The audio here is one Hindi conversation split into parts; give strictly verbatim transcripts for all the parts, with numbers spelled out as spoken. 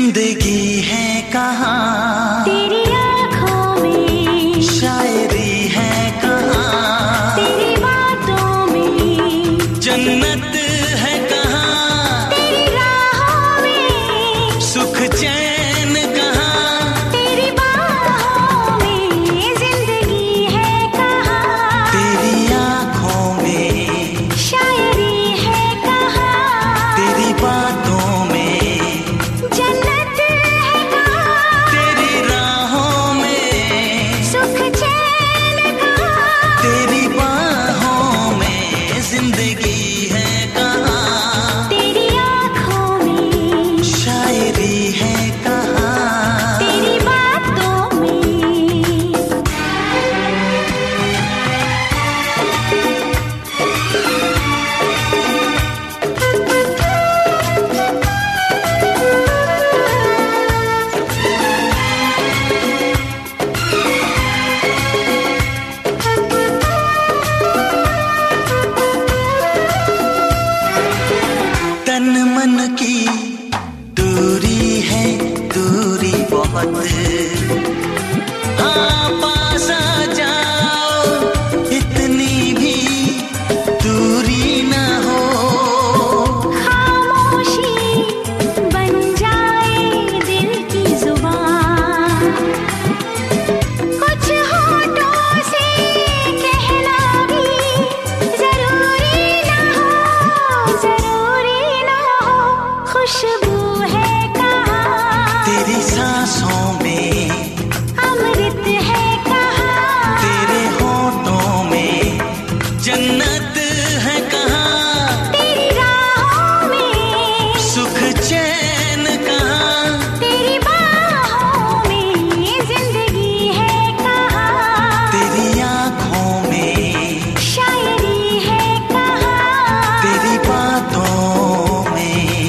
जिंदगी है कहाँ तेरी आँखों में, शायरी है कहाँ तेरी बातों में, जन्नत है कहाँ तेरी राहों में, सुख चैन कहाँ तेरी बाहों में, जिंदगी है कहाँ तेरी आँखों में, शायरी है कहाँ तेरी बातों में, जन्नत है कहाँ तेरी राहों में, सुख चैन कहाँ तेरी बाहों में, जिंदगी है कहाँ तेरी आँखों में, शायरी है कहाँ तेरी बातों में। तन मन की दूरी है, दूरी बहुत, हाँ पास आ जाओ, इतनी भी दूरी ना हो, खामोशी बन जाए दिल की जुबान, कुछ होठों से कहना भी जरूरी ना हो, जरूरी ना हो, खुशबू है कहाँ तेरी सांसों में, अमृत है कहाँ तेरे होठों में, जन्नत है कहाँ तेरी राहों में, सुख चैन कहाँ तेरी बाहों में, जिंदगी है कहाँ तेरी आँखों में, शायरी है कहाँ तेरी बातों में।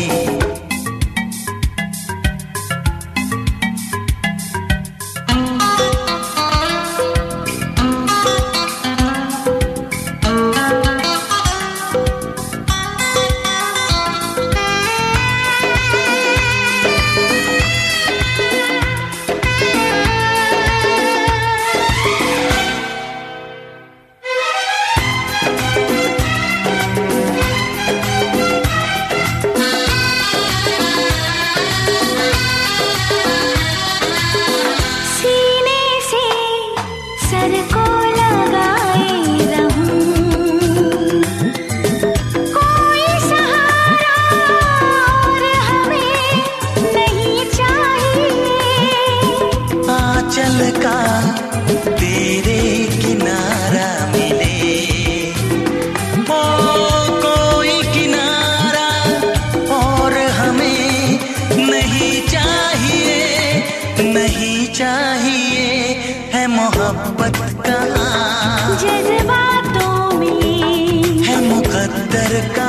सीने से सर को लगाए रहूं, कोई सहारा और हमें नहीं चाहिए, आंचल का तेरे किनारा मिले, ओ कोई किनारा और हमें नहीं चाहिए, नहीं चाहिए, है मोहब्बत कहाँ जज्बातों में, है मुकद्दर का